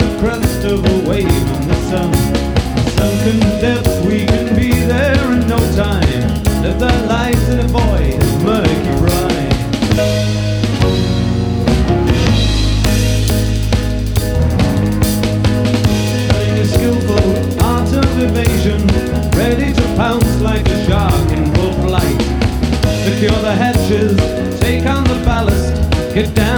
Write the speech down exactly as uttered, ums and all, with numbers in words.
the crest of a wave in the sun. Sunken depths, we can be there in no time. Live their lives in a void of murky brine. Learning a skillful art of evasion, ready to pounce like a shark in full flight. Secure the hatches, take on the ballast, get down